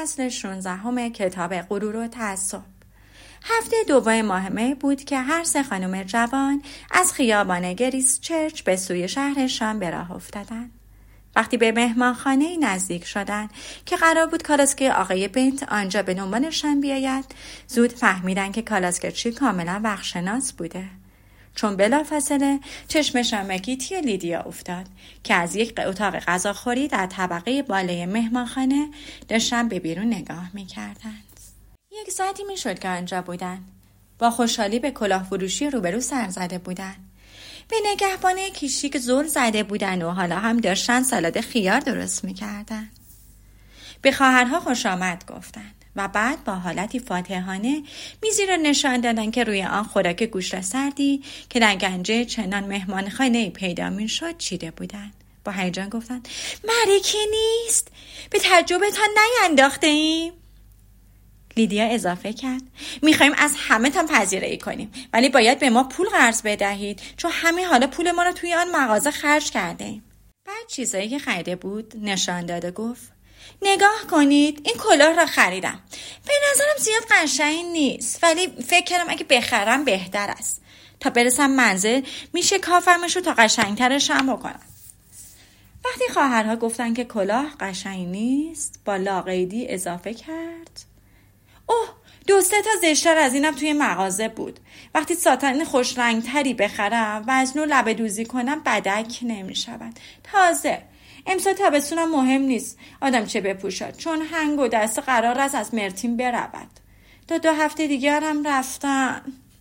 فصل 16 کتاب غرور و تعصب. هفته دوم ماه می بود که هر سه خانم جوان از خیابان گریس چرچ به سوی شهرشان به راه افتادند. وقتی به مهمانخانه نزدیک شدند که قرار بود کالاسکه آقای بنت آنجا به دنبالشان بیاید، زود فهمیدند که کالاسکرچی کاملا وقتشناس بوده. چون بلافاصله چشمشان به کیتی و لیدیا افتاد که از یک اتاق غذاخوری در طبقه بالای مهمانخانه داشتن به بیرون نگاه می‌کردند. 1 ساعتی میشد که آنجا بودند. با خوشحالی به کلاه فروشی روبرو سر زده بودند. به نگهبان کیشیک زل زده بودند و حالا هم داشتن سالاد خیار درست می‌کردند. به خواهرها خوش آمد گفتند و بعد با حالتی فاتحانه میزی را نشان دادند که روی آن خوراک گوشت سردی که در گنجه چنان مهمانخانه‌ای پیدا می‌شد چیده بودند. با هیجان گفتند معرکه نیست؟ به تعجبتان نینداخته ایم؟ لیدیا اضافه کرد میخوایم از همه تان پذیرایی کنیم، ولی باید به ما پول قرض بدهید چون همین حالا پول ما را توی آن مغازه خرج کرده ایم. بعد چیزایی که خریده بود نشان داد و گفت نگاه کنید، این کلاه را خریدم. به نظرم زیاد قشنگ نیست، ولی فکر کردم اگه بخرم بهتر است. تا برسم منزل میشه کافرمشو تا قشنگترش هم بکنم. وقتی خواهرها گفتن که کلاه قشنگ نیست، با لاقیدی اضافه کرد اوه 2-3 تا زشتر از اینم توی مغازه بود. وقتی ساتن خوش رنگ تری بخرم وزن و لبه دوزی کنم بدک نمی شود. تازه امسال تابستونم مهم نیست آدم چه بپوشد، چون هنگ و دسته قرار است از مرتین برود. 2 هفته دیگر هم رفتن.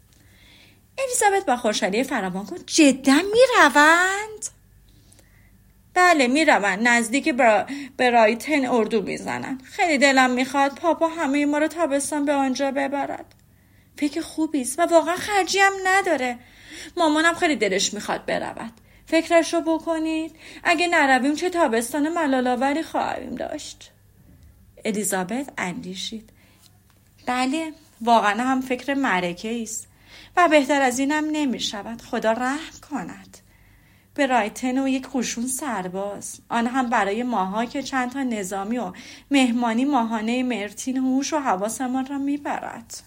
الیزابت با خوشحالی فراوان گفت جدا میروند؟ بله میروند، نزدیک برایتن اردو میزنن. خیلی دلم میخواد پاپا همه ما رو تابستان به آنجا ببرد. فکر خوبی است و واقعا خرجی هم نداره. مامانم خیلی دلش میخواد برود. فکرشو بکنید، اگه نرویم چه تابستان ملال‌آوری خواهیم داشت. الیزابت اندیشید. بله واقعا هم فکر معرکه است و بهتر از اینم نمیشود. خدا رحم کند. به رایتن و یک قشون سرباز، آن هم برای ماها که چند تا نظامی و مهمانی ماهانه مرتین هوش و حواسمان را میبرد.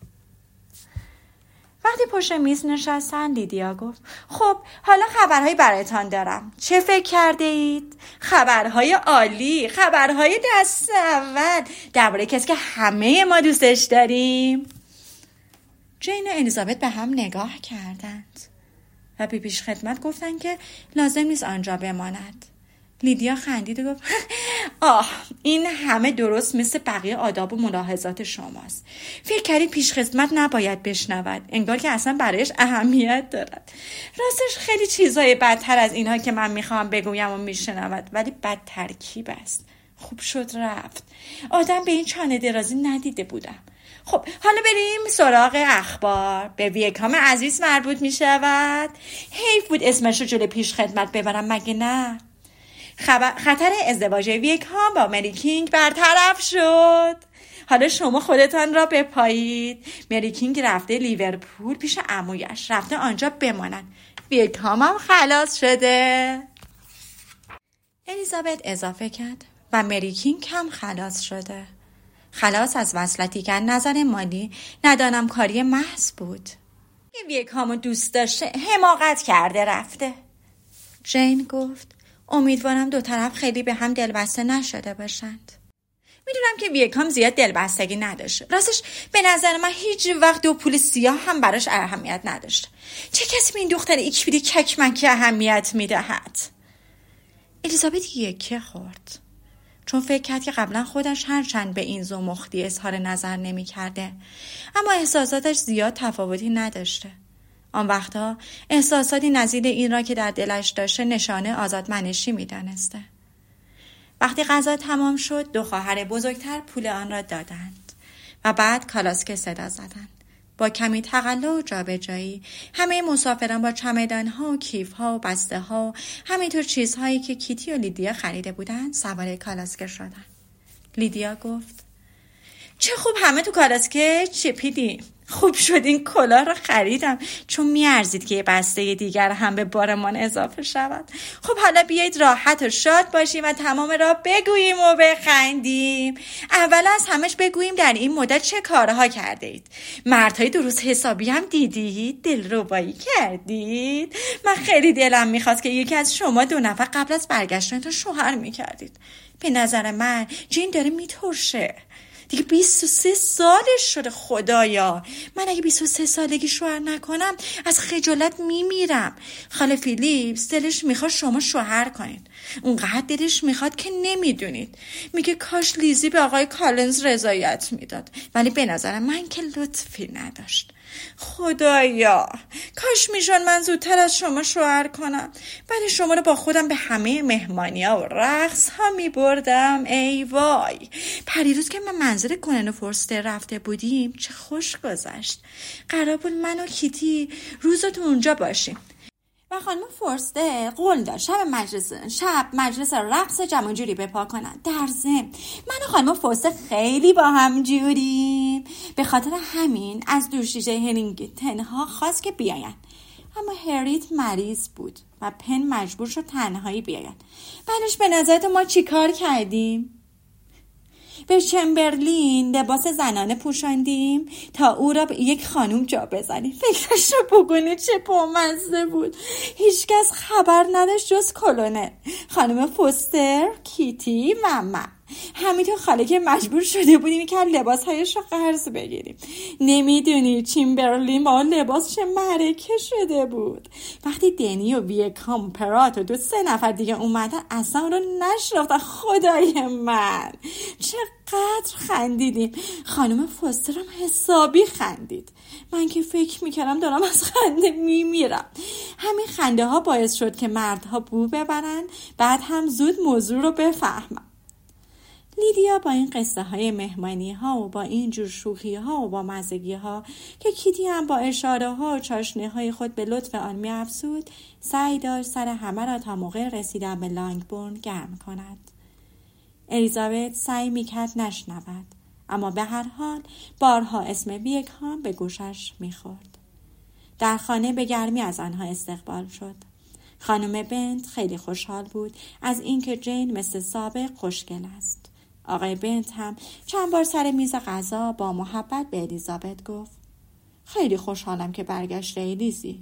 وقتی پشت میز نشستن لیدیا گفت خب حالا خبرهایی برایتان دارم. چه فکر کرده اید؟ خبرهای عالی، خبرهای دست اول درباره کسی که همه ما دوستش داریم. جین و الیزابت به هم نگاه کردند و به پیش خدمت گفتن که لازم نیست آنجا بماند. لیدیا خندید و گفت این همه درست مثل بقیه آداب و ملاحظات شماست. فکر کردید پیش خدمت نباید بشنود، انگار که اصلا برایش اهمیت دارد. راستش خیلی چیزای بدتر از اینها که من میخوام بگویم و میشنود، ولی بد ترکیب است. خوب شد رفت. آدم به این چانه درازی ندیده بودم. خب حالا بریم سراغ اخبار. به ویکام عزیز مربوط می شود. حیف بود اسمش رو جلوی پیش خدمت ببرم مگه نه؟ خطر ازدواج ویکام با مری کینگ برطرف شد. حالا شما خودتان را بپایید. مری کینگ رفته لیورپول پیش عمویش، رفته آنجا بمانند. ویکام هم خلاص شده. الیزابت اضافه کرد و مری کینگ هم خلاص شده. خلاص از وصلتی که نظر مالی ندانم کاری محض بود. یه ویکامو دوست داشته، حماقت کرده رفته. جین گفت امیدوارم 2 طرف خیلی به هم دلبسته نشده باشند. میدونم که ویکام زیاد دلبستگی نداشته. راستش به نظر من هیچ وقت 2 پول سیاه هم براش اهمیت نداشته. چه کسی به این دختر ایکویلی ککمکی اهمیت میدهد؟ الیزابت یکه خورد، چون فکر کرد که قبلا خودش هرچند به این زمختی اظهار نظر نمی کرده، اما احساساتش زیاد تفاوتی نداشته. آن وقتها احساساتی نظیر این را که در دلش داشته نشانه آزادمنشی می دانسته. وقتی غذا تمام شد 2 خواهر بزرگتر پول آن را دادند و بعد کالاسکه صدا زدند. با کمی تقلا و جابجایی همه مسافران با چمدان‌ها و کیف‌ها و بسته‌ها و همینطور چیزهایی که کیتی و لیدیا خریده بودند سوار کالاسکه شدند. لیدیا گفت چه خوب همه تو کالاسکه چپیدیم. خوب شد این کلاه رو خریدم چون میارزید که یه بسته دیگر هم به بارمان اضافه شود. خب حالا بیایید راحت و شاد باشیم و تمام راه بگوییم و بخندیم. اول از همش بگوییم در این مدت چه کارها کرده اید. مردهای درست حسابی هم دیدید؟ دلربایی کردید؟ من خیلی دلم میخواست که یکی از شما 2 نفر قبل از برگشتنتون شوهر میکردید. به نظر من جین داره میترشه. دیگه 23 سالش شده. خدایا من اگه 23 سالگی شوهر نکنم از خجالت میمیرم. خاله فیلیپس دلش میخواد شما شوهر کنید. اونقدر دلش میخواد که نمیدونید. میگه کاش لیزی به آقای کالنز رضایت میداد، ولی به نظر من که لطفی نداشت. خدایا کاش میشد من زودتر از شما شوهر کنم، بعد شما رو با خودم به همه مهمانی ها و رقص ها میبردم. ای وای، پریروز که من منظر کنن و فورستر رفته بودیم چه خوش گذشت. قرار بود من و کیتی روزتون اونجا باشیم و خانم فورستر قول داد شب مجلس رقص جمع‌جوری بپا کنن. در ضمن من و خانم فورستر خیلی با هم جوریم. به خاطر همین از دوشیزه هرینگتن ها خواست که بیاین، اما هریت مریض بود و پن مجبور شد تنهایی بیاین. بعدش به نظرت ما چی کار کردیم؟ به چمبرلین لباس زنانه پوشاندیم تا او را به یک خانوم جا بزنیم. فکرش رو بگونی چه بامزه بود. هیچکس خبر نداشت جز کلونل، خانم فوستر، کیتی و من. همینطور خاله که مجبور شده بودیم که لباسهایش رو قرض بگیریم. نمیدونی چمبرلین با لباس چه معرکه شده بود. وقتی دنی و ویکام پرات و 2-3 نفر دیگه اومدن اصلا اون رو نشناختن. خدای من چقدر خندیدیم. خانم فوستر هم حسابی خندید. من که فکر میکردم دارم از خنده میمیرم. همین خنده ها باعث شد که مردها بو ببرن، بعد هم زود موضوع رو بفهمن. لیدیا با این قصه های مهمانی ها و با این جور شوخی ها و با مزگی ها که کیتی هم با اشاره ها و چاشنی های خود به لطف آن می افزود، سعی داشت سر همه را تا موقع رسیدن به لانگبورن گرم کند. الیزابت سعی می کرد نشنود، اما به هر حال بارها اسم ویکهام به گوشش می خورد. در خانه به گرمی از آنها استقبال شد. خانم بنت خیلی خوشحال بود از اینکه جین مثل سابق خوشگل است. آقای بنت هم چند بار سر میز غذا با محبت به الیزابت گفت خیلی خوشحالم که برگشته لیزی.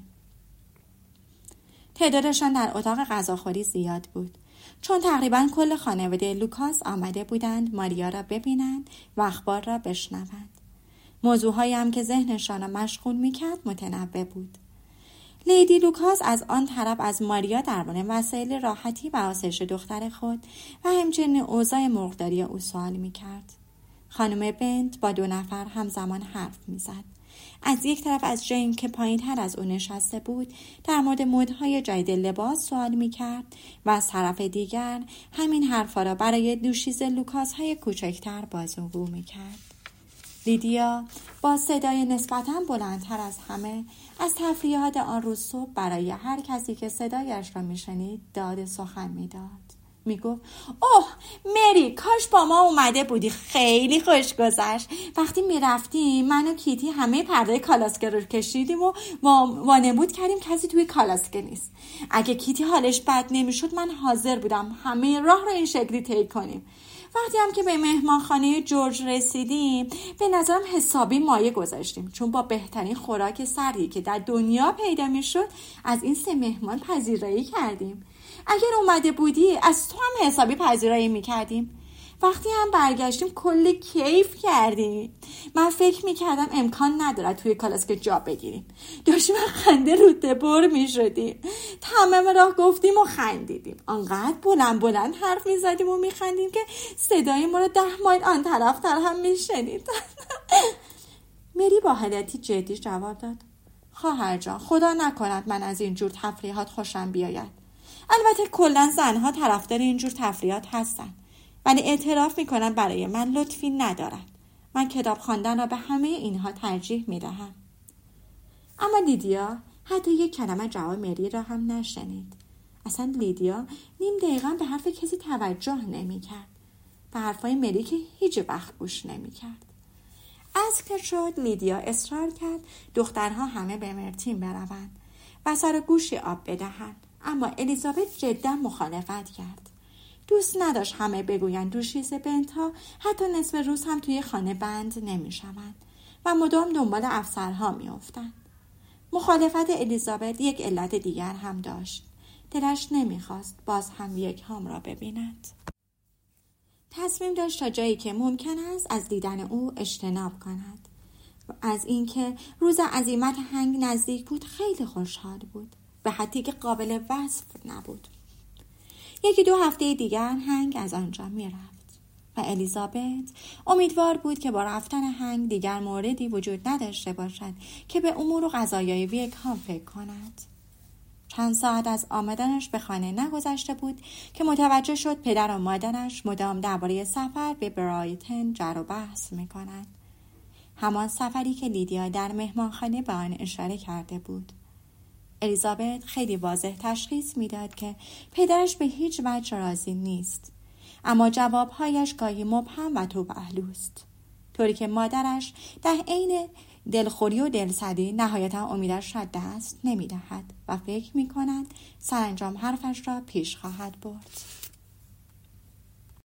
تعدادشان در اتاق غذاخوری زیاد بود، چون تقریبا کل خانواده لوکاس آمده بودند ماریا را ببینند و اخبار را بشنوند. موضوعهایی هم که ذهنشان را مشغول میکرد متنوع بود. لیدی لوکاس از آن طرف از ماریا درباره وسایل راحتی و آسایش دختر خود و همچنین اوضاع مرغداری او سوال می‌کرد. خانم بنت با 2 نفر همزمان حرف می‌زد. از یک طرف از جین که پایین‌تر از او نشسته بود در مورد مدهای جدید لباس سوال می‌کرد و از طرف دیگر همین حرفا را برای دوشیز لوکاس‌های کوچکتر بازگو می‌کرد. لیدیا با صدای نسبتاً بلندتر از همه از تفریحات آن روز صبح برای هر کسی که صدایش را میشنید داد سخن میداد. میگفت اوه مری، کاش با ما اومده بودی، خیلی خوش گذشت. وقتی میرفتیم من و کیتی همه پرده کالاسکه رو کشیدیم و وانمود کردیم کسی توی کالاسکه نیست. اگه کیتی حالش بد نمیشد من حاضر بودم همه راه رو این شکلی طی کنیم. وقتی هم که به مهمانخانه جورج رسیدیم به نظرم حسابی مایه گذاشتیم، چون با بهترین خوراک سری که در دنیا پیدا میشد از این 3 مهمان پذیرایی کردیم. اگر اومده بودی از تو هم حسابی پذیرایی میکردیم. وقتی هم برگشتیم کلی کیف کردیم. من فکر میکردم امکان نداره توی کالاسکه جا بگیریم. داشتیم خنده روده بر میشدیم. تمام راه گفتیم و خندیدیم. انقدر بلند حرف میزدیم و میخندیم که صدای ما رو 10 مایل آن طرفتر هم میشنید. مری با حالتی جدی جواب داد خواهر جان، خدا نکند من از این جور تفریحات خوشم بیاید. البته کلا زنها طرفدار این جور تفریحات هستن، ولی اعتراف میکنم برای من لطفی ندارد. من کتاب خواندن را به همه اینها ترجیح میدهم. اما لیدیا حتی یک کلمه جواب مری را هم نشنید. اصلا لیدیا نیم دقیقا به حرف کسی توجه نمیکرد، به حرفای مری که هیچ وقت گوش نمیکرد. از که شد لیدیا اصرار کرد دخترها همه به مرتین بروند و سر گوشی آب بدهند، اما الیزابت جدا مخالفت کرد. دوست نداشت همه بگویند دوشیز بنت‌ها حتی نصف روز هم توی خانه بند نمی‌شوند و مدام دنبال افسرها می‌افتند. مخالفت الیزابت یک علت دیگر هم داشت. دلش نمی‌خواست باز هم ویکهام را ببیند. تصمیم داشت تا جایی که ممکن است از دیدن او اجتناب کند. از اینکه روز عزیمت هنگ نزدیک بود خیلی خوشحال بود، به حدی که قابل وصف نبود. 1-2 هفته دیگر هنگ از آنجا می رفت و الیزابت امیدوار بود که با رفتن هنگ دیگر موردی وجود نداشته باشد که به امور و قضایای ویکهام فکر کند. چند ساعت از آمدنش به خانه نگذشته بود که متوجه شد پدر و مادرش مدام درباره سفر به برایتن جر و بحث می کنند. همان سفری که لیدیا در مهمانخانه به آن اشاره کرده بود. الیزابت خیلی واضح تشخیص میداد که پدرش به هیچ وجه راضی نیست، اما جوابهایش گاهی مبهم و تو پهلوست، طوری که مادرش در عین دلخوری و دلسردی نهایتا امیدش را دست نمیدهد و فکر میکند سرانجام حرفش را پیش خواهد برد.